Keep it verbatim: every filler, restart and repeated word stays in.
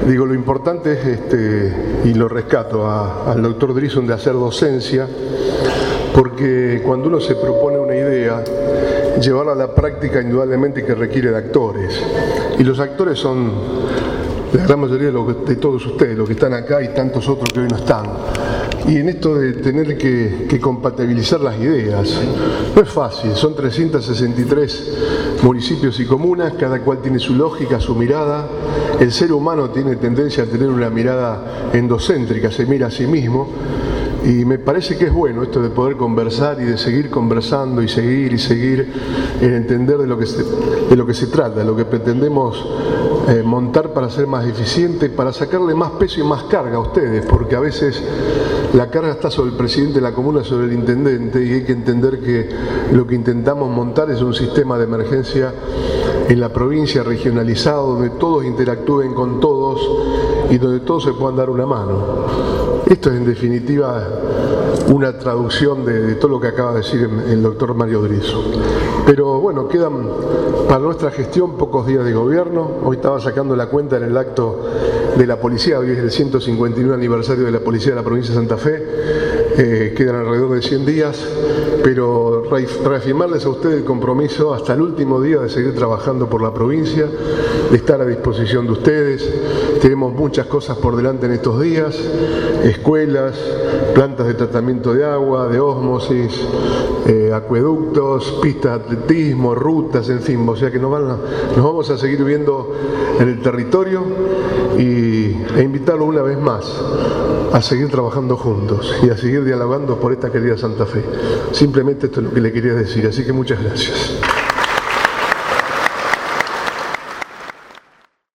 Digo, lo importante es, este, y lo rescato a, al doctor Driessen, de hacer docencia, porque cuando uno se propone una idea, llevarla a la práctica indudablemente que requiere de actores. Y los actores son la gran mayoría de, los, de todos ustedes, los que están acá y tantos otros que hoy no están. Y en esto de tener que, que compatibilizar las ideas, no es fácil, son trescientos sesenta y tres municipios y comunas, cada cual tiene su lógica, su mirada. El ser humano tiene tendencia a tener una mirada endocéntrica, se mira a sí mismo. Y me parece que es bueno esto de poder conversar y de seguir conversando y seguir y seguir en entender de lo que se, de lo que se trata, de lo que pretendemos eh, montar para ser más eficiente, para sacarle más peso y más carga a ustedes, porque a veces la carga está sobre el presidente de la comuna, sobre el intendente, y hay que entender que lo que intentamos montar es un sistema de emergencia en la provincia regionalizado, donde todos interactúen con todos y donde todos se puedan dar una mano. Esto es en definitiva una traducción de, de todo lo que acaba de decir el, el doctor Mario Driessen. Pero bueno, quedan para nuestra gestión pocos días de gobierno. Hoy estaba sacando la cuenta en el acto de la policía, hoy es el ciento cincuenta y uno aniversario de la policía de la provincia de Santa Fe. Eh, quedan alrededor de cien días, pero reafirmarles a ustedes el compromiso hasta el último día de seguir trabajando por la provincia, de estar a disposición de ustedes. Tenemos muchas cosas por delante en estos días, escuelas, plantas de tratamiento de agua, de ósmosis, eh, acueductos, pistas de atletismo, rutas, en fin, o sea que nos, van a, nos vamos a seguir viendo en el territorio y, e invitarlo una vez más a seguir trabajando juntos y a seguir dialogando por esta querida Santa Fe. Simplemente esto es lo que le quería decir, así que muchas gracias.